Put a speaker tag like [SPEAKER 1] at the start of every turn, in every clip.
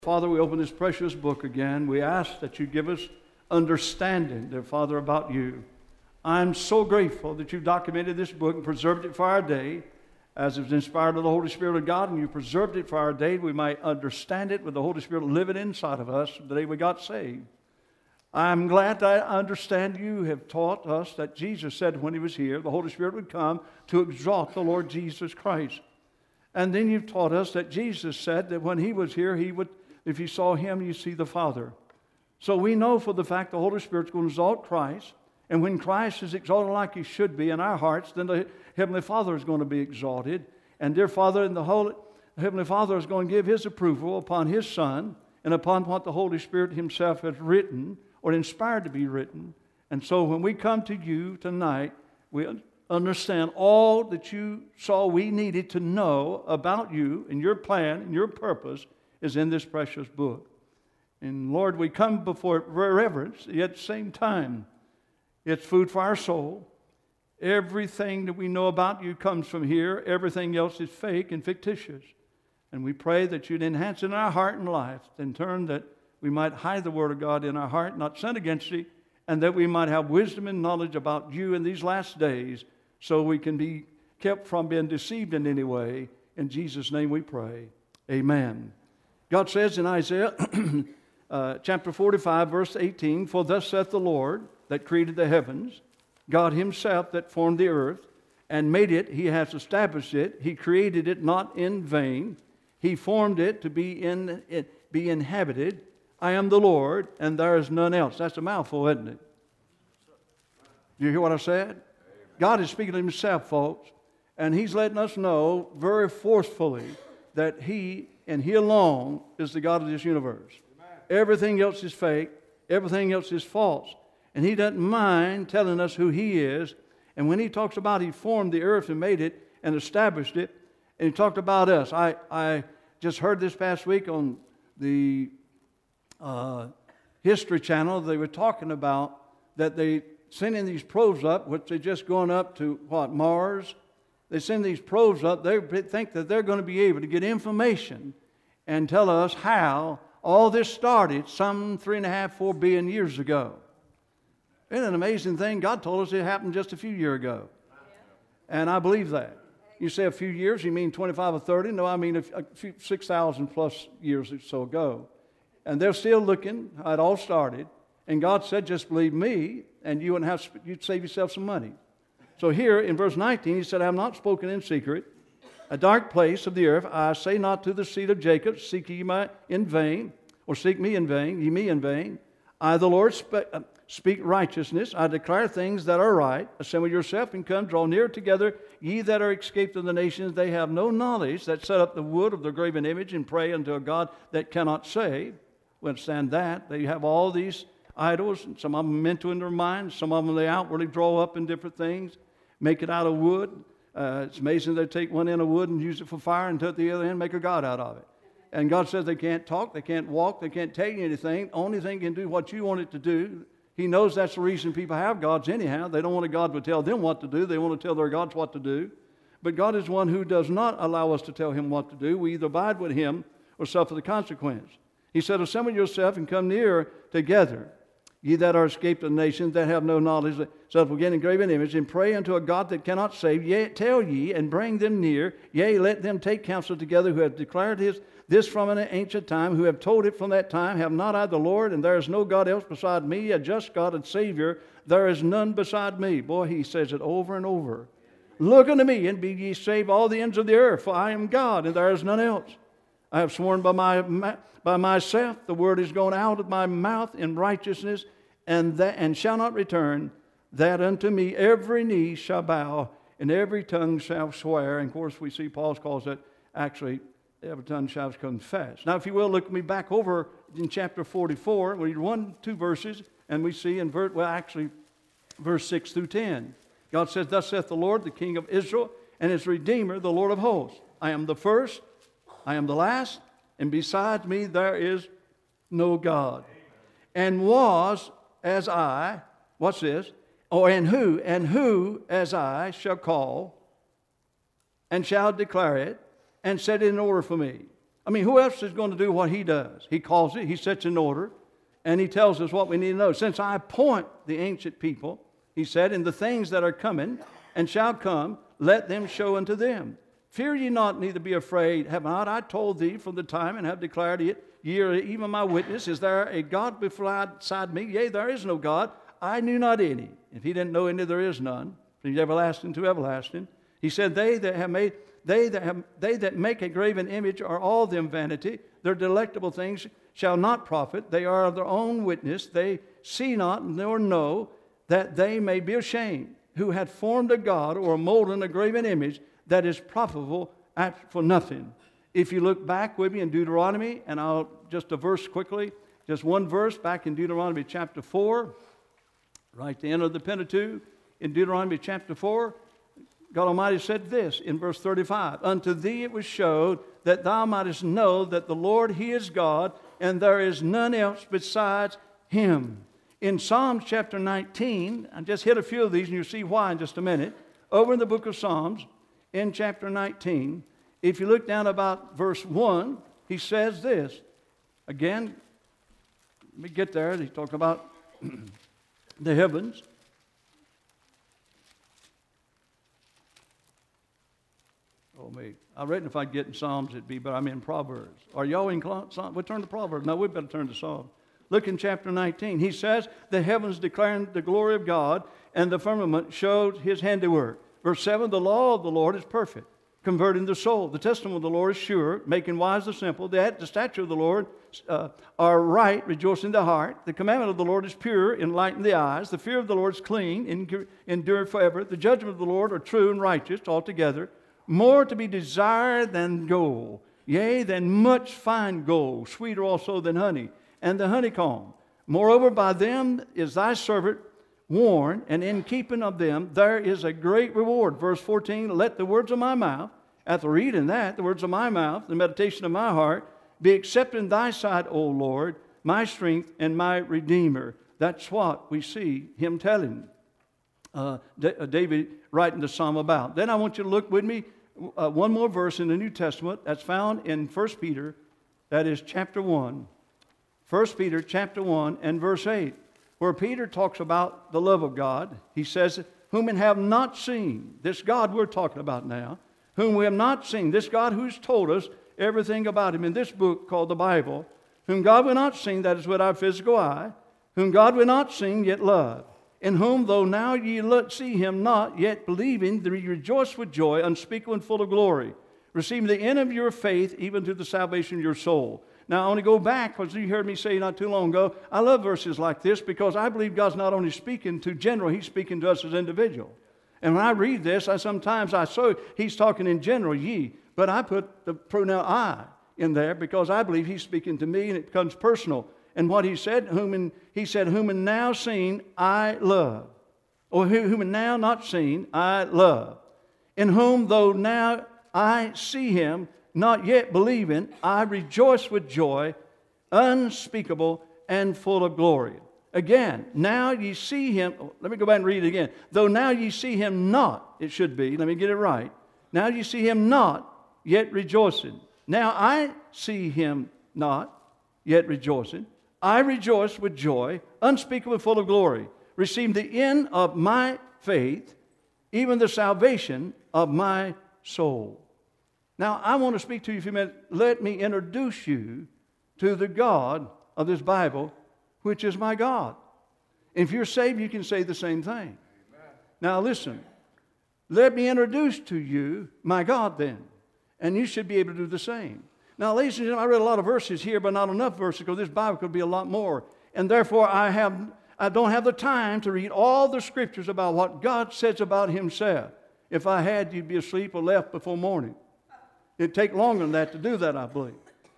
[SPEAKER 1] Father, we open this precious book again. We ask that you give us understanding, dear Father, about you. I'm so grateful that you've documented this book and preserved it for our day as it was inspired by the Holy Spirit of God, and you preserved it for our day. We might understand it with the Holy Spirit living inside of us the day we got saved. I'm glad that I understand you have taught us that Jesus said when he was here, the Holy Spirit would come to exalt the Lord Jesus Christ. And then you've taught us that Jesus said that when he was here, he would, if you saw him, you see the Father. So we know for the fact the Holy Spirit's going to exalt Christ. And when Christ is exalted like he should be in our hearts, then the Heavenly Father is going to be exalted. And dear Father, and the Heavenly Father is going to give his approval upon his Son and upon what the Holy Spirit himself has written or inspired to be written. And so when we come to you tonight, we understand all that you saw we needed to know about you and your plan and your purpose is in this precious book. And Lord, we come before it reverence, yet at the same time, it's food for our soul. Everything that we know about you comes from here. Everything else is fake and fictitious. And we pray that you'd enhance it in our heart and life, in turn that we might hide the Word of God in our heart, not sin against it, and that we might have wisdom and knowledge about you in these last days so we can be kept from being deceived in any way. In Jesus' name we pray. Amen. God says in Isaiah chapter 45, verse 18, "For thus saith the Lord that created the heavens, God himself that formed the earth, and made it, he has established it. He created it not in vain. He formed it to be inhabited. I am the Lord, and there is none else." That's a mouthful, isn't it? Do you hear what I said? God is speaking to himself, folks, and he's letting us know very forcefully that he and he alone is the God of this universe. Amen. Everything else is fake. Everything else is false. And he doesn't mind telling us who he is. And when he talks about he formed the earth and made it and established it, and he talked about us. I just heard this past week on the History Channel, they were talking about that they sending these probes up, which they just going up to, Mars. They send these probes up. They think that they're going to be able to get information and tell us how all this started some 3.5, 4 billion years ago. Isn't it an amazing thing? God told us it happened just a few years ago. And I believe that. You say a few years, you mean 25 or 30? No, I mean a few 6,000 plus years or so ago. And they're still looking how it all started. And God said, just believe me, and you'd save yourself some money. So here in verse 19, he said, "I have not spoken in secret. A dark place of the earth, I say not to the seed of Jacob, seek ye me in vain, or seek me in vain, ye me in vain. I, the Lord, speak righteousness. I declare things that are right. Assemble yourself and come, draw near together. Ye that are escaped of the nations, they have no knowledge, that set up the wood of the graven image and pray unto a God that cannot save." We understand that. They have all these idols, and some of them mental in their minds, some of them they outwardly draw up in different things, make it out of wood. It's amazing they take one end of wood and use it for fire, and at the other end make a god out of it. And God says they can't talk, they can't walk, they can't tell you anything. Only thing can do what you want it to do. He knows that's the reason people have gods anyhow. They don't want a God to tell them what to do. They want to tell their gods what to do. But God is one who does not allow us to tell him what to do. We either abide with him or suffer the consequence. He said, "Assemble yourself and come near together. Ye that are escaped of the nations, that have no knowledge, set up again in graven image, and pray unto a God that cannot save. Yea, tell ye, and bring them near. Yea, let them take counsel together, who have declared this from an ancient time, who have told it from that time. Have not I the Lord, and there is no God else beside me, a just God and Savior. There is none beside me." Boy, he says it over and over. "Look unto me, and be ye saved, all the ends of the earth, for I am God, and there is none else. I have sworn by myself, the word is gone out of my mouth in righteousness, and shall not return, that unto me every knee shall bow, and every tongue shall swear." And of course, we see Paul calls that actually every tongue shall confess. Now, if you will, look me back over in chapter 44. We read 1, 2 verses, and we see in verse 6 through 10. God says, "Thus saith the Lord, the King of Israel, and his Redeemer, the Lord of hosts. I am the first, I am the last, and besides me there is no God. And was as I," what's this? "Oh, and who as I shall call, and shall declare it, and set it in order for me." mean, who else is going to do what he does? He calls it, he sets in order, and he tells us what we need to know. Since I appoint the ancient people, he said, in the things that are coming and shall come, let them show unto them. Fear ye not, neither be afraid. Have not I told thee from the time, and have declared it? Ye are even my witness. Is there a God beside me? Yea, there is no God. I knew not any. If he didn't know any, there is none. From everlasting to everlasting. He said, they that make a graven image are all them vanity. Their delectable things shall not profit. They are of their own witness. They see not nor know, that they may be ashamed, who had formed a god or a molten a graven image that is profitable for nothing. If you look back with me in Deuteronomy, and I'll just a verse quickly, just one verse back in Deuteronomy chapter 4, right at the end of the Pentateuch, in Deuteronomy chapter 4, God Almighty said this in verse 35, unto thee it was showed that thou mightest know that the Lord, He is God, and there is none else besides Him. In Psalms chapter 19, I just hit a few of these, and you'll see why in just a minute. Over in the book of Psalms, in chapter 19, if you look down about verse 1, he says this. Again, let me get there. He's talking about the heavens. Oh, me. I reckon if I'd get in Psalms, it'd be, but I'm in Proverbs. Are y'all in Psalms? We'll turn to Proverbs. No, we better turn to Psalms. Look in chapter 19. He says, the heavens declaring the glory of God, and the firmament showed His handiwork. Verse 7, the law of the Lord is perfect, converting the soul. The testimony of the Lord is sure, making wise the simple. The statutes of the Lord are right, rejoicing the heart. The commandment of the Lord is pure, enlightening the eyes. The fear of the Lord is clean, endure forever. The judgment of the Lord are true and righteous altogether. More to be desired than gold, yea, than much fine gold, sweeter also than honey, and the honeycomb. Moreover, by them is thy servant warned, and in keeping of them there is a great reward. Verse 14, let the words of my mouth, after reading that, the words of my mouth, the meditation of my heart, be accepted in thy sight, O Lord, my strength and my Redeemer. That's what we see him telling David writing the psalm about. Then I want you to look with me one more verse in the New Testament that's found in 1 Peter, that is chapter 1. 1 Peter chapter 1 and verse 8, where Peter talks about the love of God. He says, whom we have not seen, this God we're talking about now, whom we have not seen, this God who's told us everything about Him in this book called the Bible, whom God will not seen, that is with our physical eye, whom God will not seen, yet love, in whom though now ye see Him not, yet believing, ye rejoice with joy unspeakable and full of glory, receiving the end of your faith, even to the salvation of your soul. Now, I want to go back, because you heard me say not too long ago, I love verses like this because I believe God's not only speaking to general, He's speaking to us as individuals. And when I read this, sometimes I say He's talking in general, ye, but I put the pronoun I in there because I believe He's speaking to me and it becomes personal. And what He said, He said, whom and now seen I love. Or whom and now not seen I love. In whom though now I see Him, not yet believing, I rejoice with joy unspeakable and full of glory. Again, now ye see Him, let me go back and read it again. Though now ye see Him not, it should be, let me get it right. Now ye see Him not, yet rejoicing. Now I see Him not, yet rejoicing. I rejoice with joy unspeakable and full of glory, receiving the end of my faith, even the salvation of my soul. Now, I want to speak to you for a minute. Let me introduce you to the God of this Bible, which is my God. If you're saved, you can say the same thing. Amen. Now, listen. Let me introduce to you my God then, and you should be able to do the same. Now, ladies and gentlemen, I read a lot of verses here, but not enough verses because this Bible could be a lot more. And therefore, I don't have the time to read all the scriptures about what God says about Himself. If I had, you'd be asleep or left before morning. It'd take longer than that to do that, I believe.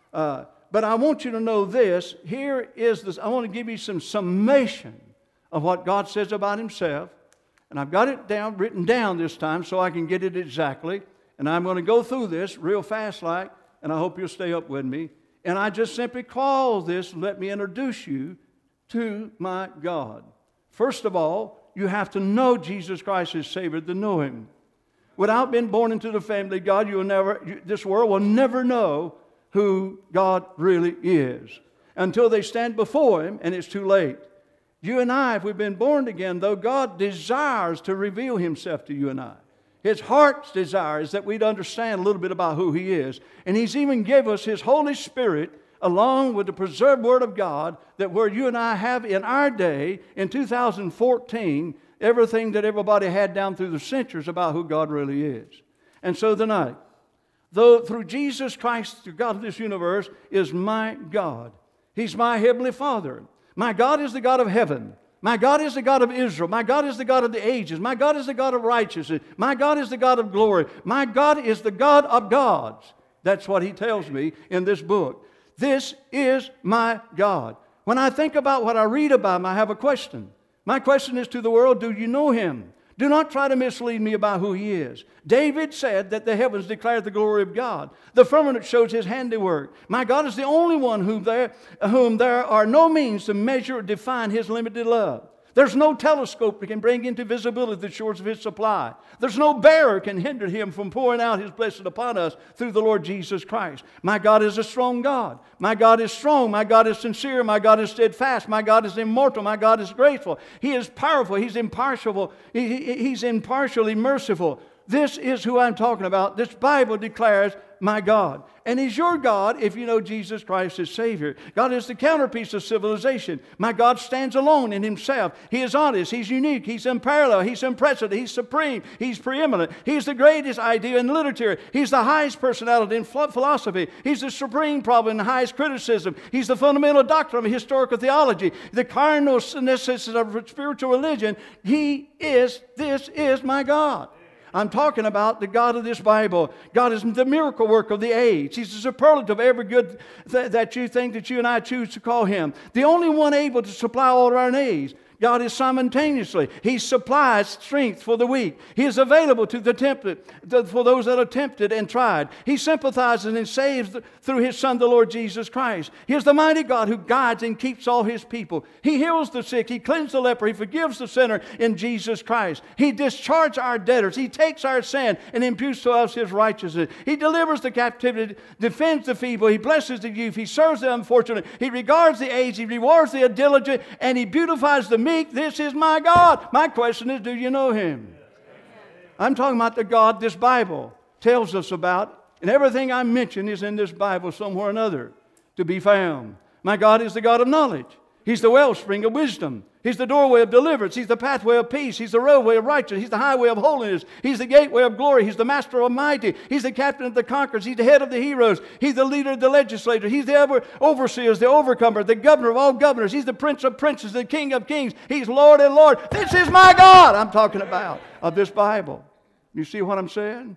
[SPEAKER 1] But I want you to know this. Here is this. I want to give you some summation of what God says about Himself. And I've got it written down this time so I can get it exactly. And I'm going to go through this real fast like, and I hope you'll stay up with me. And I just simply call this, let me introduce you to my God. First of all, you have to know Jesus Christ as Savior to know Him. Without being born into the family of God, this world will never know who God really is until they stand before Him and it's too late. You and I, if we've been born again, though, God desires to reveal Himself to you and I. His heart's desire is that we'd understand a little bit about who He is. And He's even gave us His Holy Spirit along with the preserved Word of God, that where you and I have in our day, in 2014, everything that everybody had down through the centuries about who God really is. And so tonight, though through Jesus Christ, the God of this universe, is my God. He's my Heavenly Father. My God is the God of heaven. My God is the God of Israel. My God is the God of the ages. My God is the God of righteousness. My God is the God of glory. My God is the God of gods. That's what He tells me in this book. This is my God. When I think about what I read about Him, I have a question. My question is to the world, do you know Him? Do not try to mislead me about who He is. David said that the heavens declare the glory of God. The firmament shows His handiwork. My God is the only one whom there are no means to measure or define His limited love. There's no telescope that can bring into visibility the shores of His supply. There's no barrier can hinder Him from pouring out His blessing upon us through the Lord Jesus Christ. My God is a strong God. My God is strong. My God is sincere. My God is steadfast. My God is immortal. My God is graceful. He is powerful. He's impartial. He's impartially merciful. This is who I'm talking about. This Bible declares my God. And He's your God if you know Jesus Christ as Savior. God is the counterpiece of civilization. My God stands alone in Himself. He is honest. He's unique. He's unparalleled. He's unprecedented. He's supreme. He's preeminent. He's the greatest idea in literature. He's the highest personality in philosophy. He's the supreme problem in the highest criticism. He's the fundamental doctrine of historical theology. The cardinal necessity of spiritual religion. This is my God. I'm talking about the God of this Bible. God is the miracle work of the age. He's the superlative of every good that you think that you and I choose to call Him. The only one able to supply all of our needs. God is simultaneously. He supplies strength for the weak. He is available to the tempted, for those that are tempted and tried. He sympathizes and saves through His Son, the Lord Jesus Christ. He is the mighty God who guides and keeps all His people. He heals the sick. He cleanses the leper. He forgives the sinner in Jesus Christ. He discharges our debtors. He takes our sin and imputes to us His righteousness. He delivers the captivity, defends the feeble. He blesses the youth. He serves the unfortunate. He regards the aged. He rewards the diligent. And He beautifies the meek. This is my God. My question is, do you know Him? I'm talking about the God this Bible tells us about. And everything I mention is in this Bible somewhere or another to be found. My God is the God of knowledge. He's the wellspring of wisdom. He's the doorway of deliverance. He's the pathway of peace. He's the roadway of righteousness. He's the highway of holiness. He's the gateway of glory. He's the master of mighty. He's the captain of the conquerors. He's the head of the heroes. He's the leader of the legislators. He's the overseers, the overcomer, the governor of all governors. He's the prince of princes, the king of kings. He's Lord and Lord. This is my God I'm talking about of this Bible. You see what I'm saying?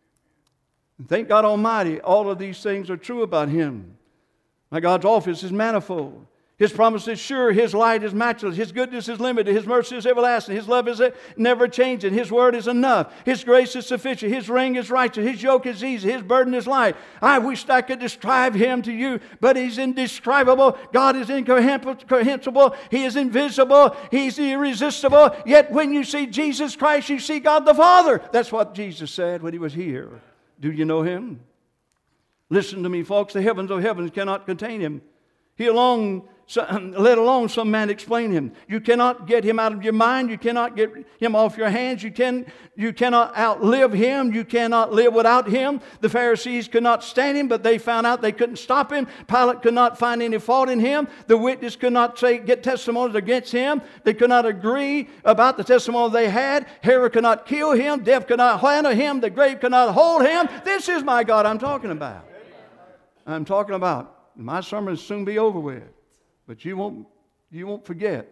[SPEAKER 1] Thank God Almighty, all of these things are true about Him. My God's office is manifold. His promise is sure. His light is matchless. His goodness is limited. His mercy is everlasting. His love is never changing. His word is enough. His grace is sufficient. His ring is righteous. His yoke is easy. His burden is light. I wish I could describe Him to you, but He's indescribable. God is incomprehensible. He is invisible. He's irresistible. Yet when you see Jesus Christ, you see God the Father. That's what Jesus said when He was here. Do you know Him? Listen to me, folks. The heavens of heavens cannot contain Him. He alone, let alone some man explain Him. You cannot get Him out of your mind. You cannot get Him off your hands. You cannot outlive Him. You cannot live without Him. The Pharisees could not stand Him, but they found out they couldn't stop Him. Pilate could not find any fault in Him. The witness could not get testimonies against Him. They could not agree about the testimony they had. Herod could not kill Him. Death could not handle Him. The grave could not hold Him. This is my God I'm talking about. I'm talking about. My sermon will soon be over with, but you won't forget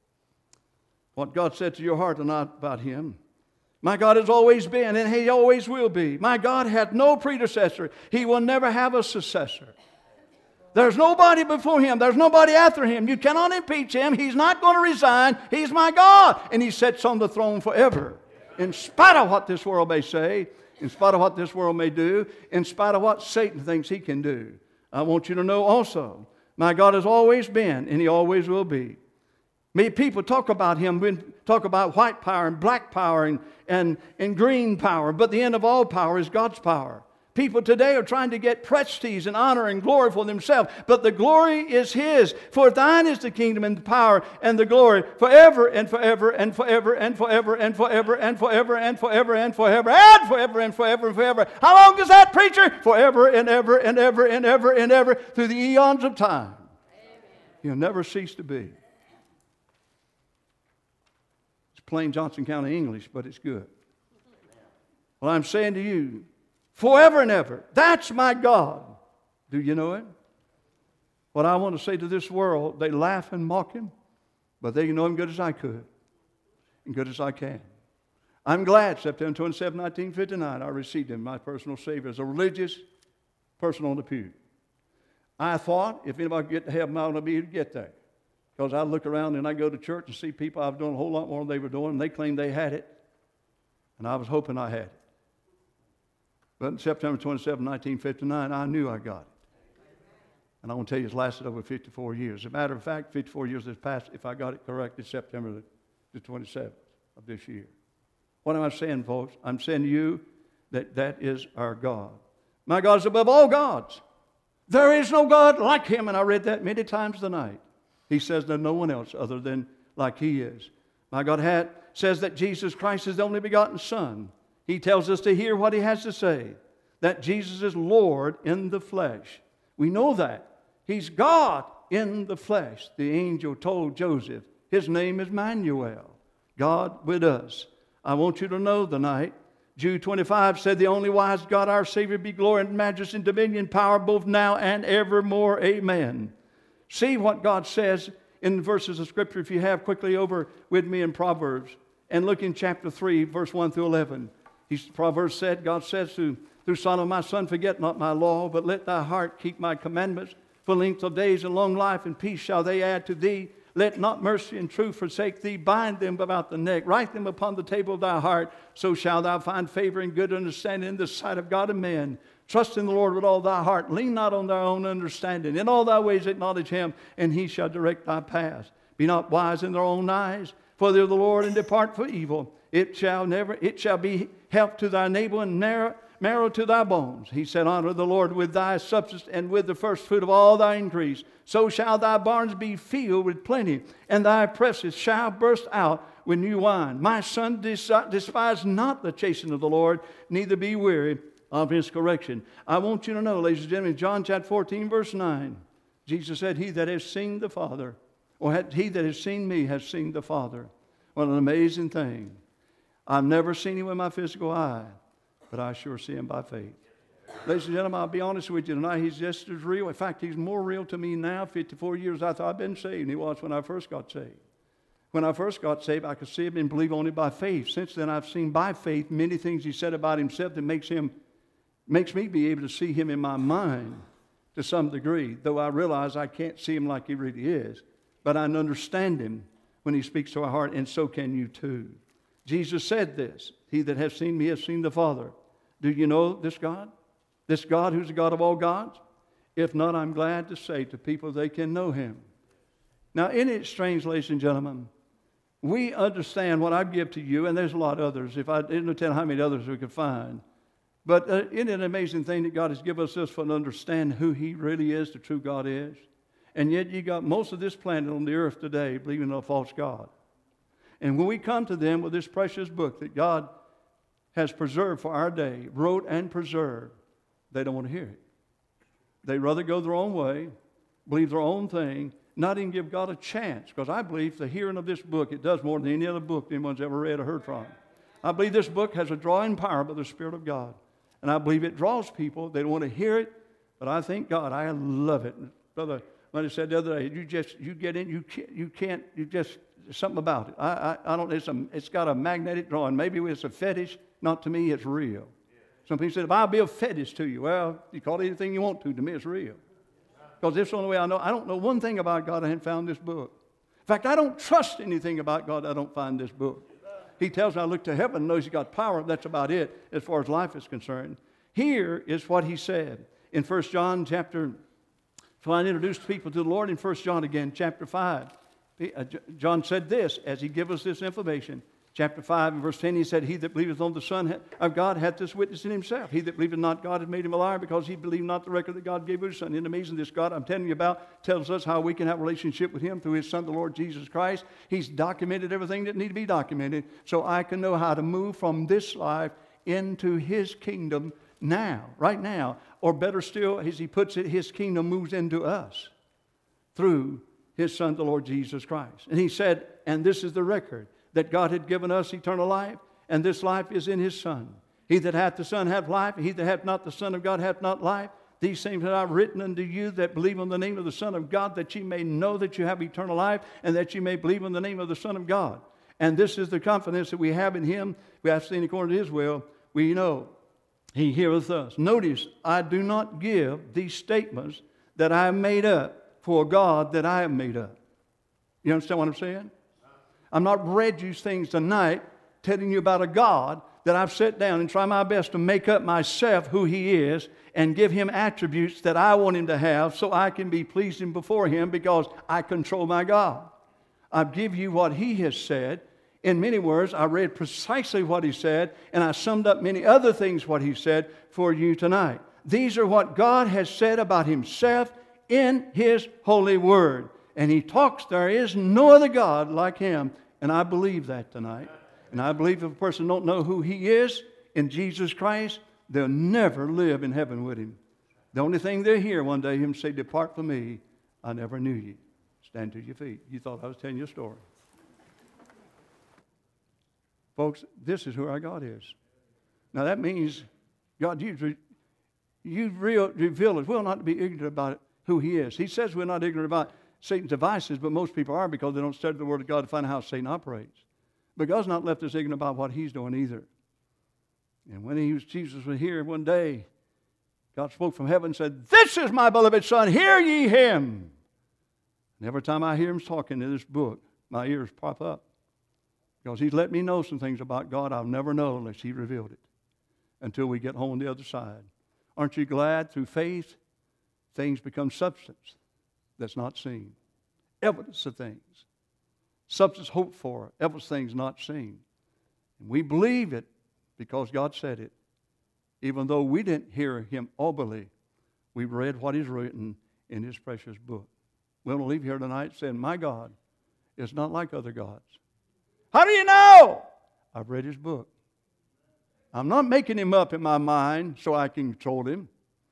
[SPEAKER 1] what God said to your heart tonight about Him. My God has always been, and He always will be. My God had no predecessor. He will never have a successor. There's nobody before Him. There's nobody after Him. You cannot impeach Him. He's not going to resign. He's my God, and He sits on the throne forever. In spite of what this world may say, in spite of what this world may do, in spite of what Satan thinks he can do. I want you to know also, my God has always been, and He always will be. Many people talk about Him, talk about white power and black power and green power, but the end of all power is God's power. People today are trying to get prestige and honor and glory for themselves, but the glory is His. For thine is the kingdom and the power and the glory forever and forever and forever and forever and forever and forever and forever and forever and forever and forever and forever. How long is that, preacher? Forever and ever and ever and ever and ever through the eons of time. He'll never cease to be. It's plain Johnson County English, but it's good. Well, I'm saying to you, forever and ever. That's my God. Do you know Him? What I want to say to this world, they laugh and mock Him, but they know Him good as I could and good as I can. I'm glad September 27, 1959, I received Him, my personal Savior, as a religious person on the pew. I thought if anybody could get to heaven, I would be able to get there. Because I look around and I go to church and see people I've done a whole lot more than they were doing, and they claimed they had it. And I was hoping I had it. But on September 27, 1959, I knew I got it. And I want to tell you, it's lasted over 54 years. As a matter of fact, 54 years has passed. If I got it correct, it's September the 27th of this year. What am I saying, folks? I'm saying to you that that is our God. My God is above all gods. There is no God like Him. And I read that many times tonight. He says there's no one else other than like He is. My God says that Jesus Christ is the only begotten Son. He tells us to hear what He has to say, that Jesus is Lord in the flesh. We know that. He's God in the flesh. The angel told Joseph, His name is Emmanuel, God with us. I want you to know tonight, Jude 25 said, the only wise God, our Savior, be glory and majesty and dominion, power, both now and evermore. Amen. See what God says in the verses of Scripture, if you have, quickly over with me in Proverbs. And look in chapter 3, verse 1 through 11. Proverbs said, God says through Solomon, my son, forget not my law, but let thy heart keep my commandments. For length of days and long life and peace shall they add to thee. Let not mercy and truth forsake thee. Bind them about the neck. Write them upon the table of thy heart. So shalt thou find favor and good understanding in the sight of God and men. Trust in the Lord with all thy heart. Lean not on thy own understanding. In all thy ways acknowledge Him, and He shall direct thy paths. Be not wise in their own eyes, for they're the Lord, and depart for evil. It shall be health to thy neighbor and marrow to thy bones. He said, honor the Lord with thy substance and with the first fruit of all thy increase. So shall thy barns be filled with plenty, and thy presses shall burst out with new wine. My son, despise not the chastening of the Lord, neither be weary of His correction. I want you to know, ladies and gentlemen, John chapter 14, verse 9, Jesus said, he that has seen the Father, or he that has seen me has seen the Father. What an amazing thing. I've never seen Him with my physical eye, but I sure see Him by faith. Ladies and gentlemen, I'll be honest with you tonight. He's just as real. In fact, He's more real to me now, 54 years after I've been saved, than He was when I first got saved. When I first got saved, I could see Him and believe only by faith. Since then, I've seen by faith many things He said about Himself that makes me be able to see Him in my mind to some degree, though I realize I can't see Him like He really is. But I understand Him when He speaks to our heart, and so can you too. Jesus said this, he that has seen me has seen the Father. Do you know this God? This God who's the God of all gods? If not, I'm glad to say to people they can know Him. Now, isn't it strange, ladies and gentlemen? We understand what I give to you, and there's a lot of others. If I didn't tell how many others we could find. But isn't it an amazing thing that God has given us this for to understand who He really is, the true God is? And yet you got most of this planet on the earth today believing in a false God. And when we come to them with this precious book that God has preserved for our day, wrote and preserved, they don't want to hear it. They'd rather go their own way, believe their own thing, not even give God a chance. Because I believe the hearing of this book, it does more than any other book anyone's ever read or heard from. I believe this book has a drawing power by the Spirit of God. And I believe it draws people. They don't want to hear it, but I thank God. I love it. Brother, when I said the other day, you get in, you can't, there's something about it. I don't, it's got a magnetic drawing. Maybe it's a fetish. Not to me, it's real. Some people said, if I'll be a fetish to you, well, you call it anything you want to me, it's real. Because this is the only way I know. I don't know one thing about God I haven't found this book. In fact, I don't trust anything about God I don't find this book. He tells me I look to heaven and knows He's got power. That's about it as far as life is concerned. Here is what He said in 1 John chapter, so I introduced people to the Lord in 1 John again, chapter 5. John said this as he gave us this information. Chapter 5 and verse 10, he said, he that believeth on the Son of God hath this witness in himself. He that believeth not God hath made him a liar, because he believed not the record that God gave of his Son. Isn't it amazing? This God I'm telling you about tells us how we can have a relationship with him through his Son, the Lord Jesus Christ. He's documented everything that needs to be documented, so I can know how to move from this life into his kingdom now, right now. Or better still, as he puts it, his kingdom moves into us through his Son, the Lord Jesus Christ. And he said, and this is the record, that God had given us eternal life, and this life is in his Son. He that hath the Son hath life, he that hath not the Son of God hath not life. These things have I written unto you that believe on the name of the Son of God, that ye may know that you have eternal life, and that ye may believe on the name of the Son of God. And this is the confidence that we have in him. We have seen according to his will. We know he heareth us. Notice, I do not give these statements that I have made up for God that I have made up. You understand what I'm saying? I'm not read you things tonight telling you about a God that I've sat down and tried my best to make up myself who he is and give him attributes that I want him to have so I can be pleasing before him because I control my God. I give you what he has said. In many words, I read precisely what he said, and I summed up many other things what he said for you tonight. These are what God has said about himself in his holy word. And he talks, there is no other God like him. And I believe that tonight. And I believe if a person don't know who he is in Jesus Christ, they'll never live in heaven with him. The only thing they'll hear one day, him say, depart from me, I never knew you. Stand to your feet. You thought I was telling you a story. Folks, this is who our God is. Now that means, God, you reveal as well not to be ignorant about who he is. He says we're not ignorant about Satan's devices, but most people are because they don't study the Word of God to find out how Satan operates. But God's not left us ignorant about what he's doing either. And when Jesus was here one day, God spoke from heaven and said, this is my beloved Son, hear ye him. And every time I hear him talking in this book, my ears pop up. Because he's let me know some things about God I'll never know unless he revealed it until we get home on the other side. Aren't you glad through faith things become substance that's not seen? Evidence of things. Substance hoped for, evidence of things not seen. And we believe it because God said it. Even though we didn't hear him audibly, we read what is written in his precious book. We're going to leave here tonight saying, my God is not like other gods. How do you know? I've read his book. I'm not making him up in my mind so I can control him.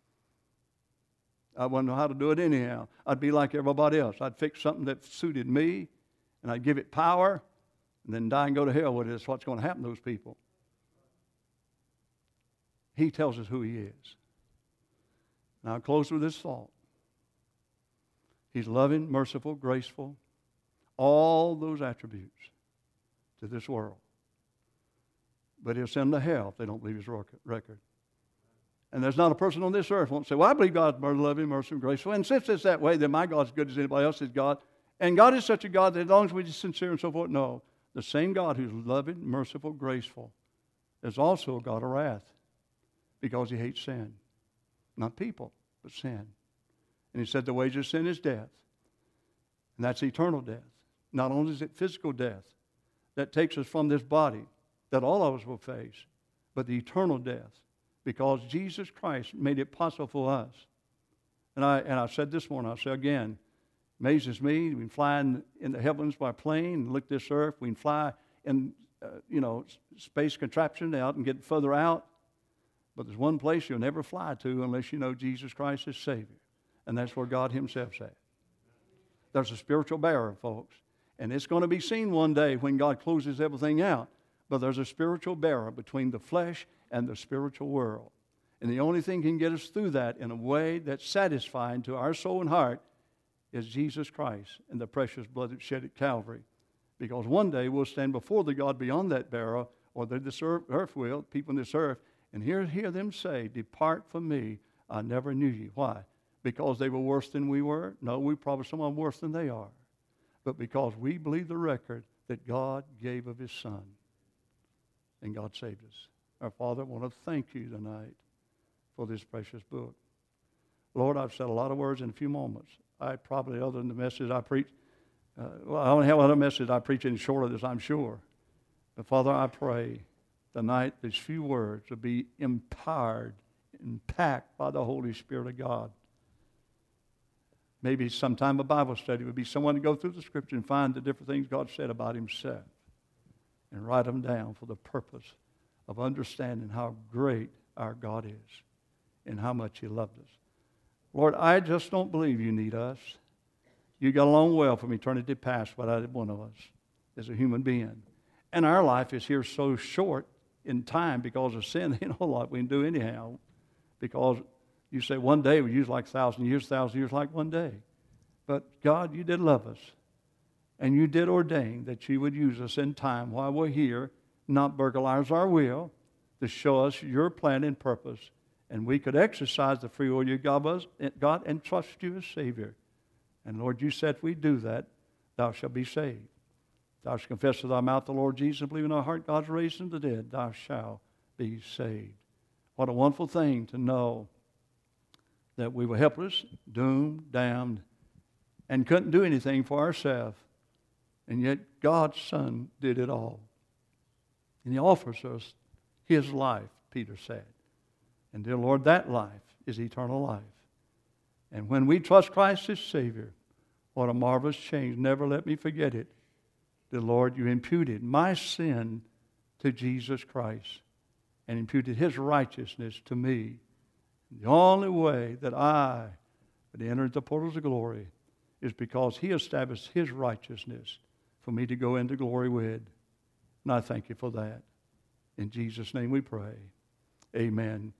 [SPEAKER 1] I wouldn't know how to do it anyhow. I'd be like everybody else. I'd fix something that suited me, and I'd give it power, and then die and go to hell with it. That's what's going to happen to those people. He tells us who he is. Now I'll close with this thought. He's loving, merciful, graceful, all those attributes to this world. But he'll send them to hell if they don't believe his record. And there's not a person on this earth who won't say, well, I believe God's loving, merciful, and graceful. And since it's that way, then my God's as good as anybody else's God. And God is such a God that as long as we're sincere and so forth, no. The same God who's loving, merciful, graceful is also a God of wrath because he hates sin. Not people, but sin. And he said the wages of sin is death. And that's eternal death. Not only is it physical death that takes us from this body that all of us will face, but the eternal death because Jesus Christ made it possible for us. And I said this morning, I'll say again, amazes me. We can fly in the heavens by plane and look at this earth. We can fly in, space contraption out and get further out. But there's one place you'll never fly to unless you know Jesus Christ is Savior. And that's where God himself said. There's a spiritual barrier, folks. And it's going to be seen one day when God closes everything out. But there's a spiritual barrier between the flesh and the spiritual world. And the only thing can get us through that in a way that's satisfying to our soul and heart is Jesus Christ and the precious blood that shed at Calvary. Because one day we'll stand before the God beyond that barrier, or this earth will, people in this earth, and hear them say, depart from me, I never knew you. Why? Because they were worse than we were? No, we probably someone worse than they are. But because we believe the record that God gave of his Son. And God saved us. Our Father, I want to thank you tonight for this precious book. Lord, I've said a lot of words in a few moments. I probably, other than the message I preach, I don't have other message I preach any short of this, I'm sure. But Father, I pray tonight these few words will be empowered, impacted by the Holy Spirit of God. Maybe sometime a Bible study would be someone to go through the Scripture and find the different things God said about Himself and write them down for the purpose of understanding how great our God is and how much He loved us. Lord, I just don't believe You need us. You got along well from eternity past without one of us as a human being. And our life is here so short in time because of sin. Ain't a lot we can do anyhow. Because you say one day we use like 1,000 years like one day. But God, You did love us. And You did ordain that You would use us in time while we're here, not burglarize our will, to show us Your plan and purpose. And we could exercise the free will You gave us, God, and trust You as Savior. And Lord, You said if we do that, thou shalt be saved. Thou shalt confess with thy mouth the Lord Jesus and believe in thy heart God's raised from the dead, thou shalt be saved. What a wonderful thing to know that we were helpless, doomed, damned, and couldn't do anything for ourselves. And yet God's Son did it all. And He offers us His life, Peter said. And dear Lord, that life is eternal life. And when we trust Christ as Savior, what a marvelous change. Never let me forget it. Dear Lord, You imputed my sin to Jesus Christ and imputed His righteousness to me. The only way that I would enter the portals of glory is because He established His righteousness for me to go into glory with. And I thank You for that. In Jesus' name we pray. Amen.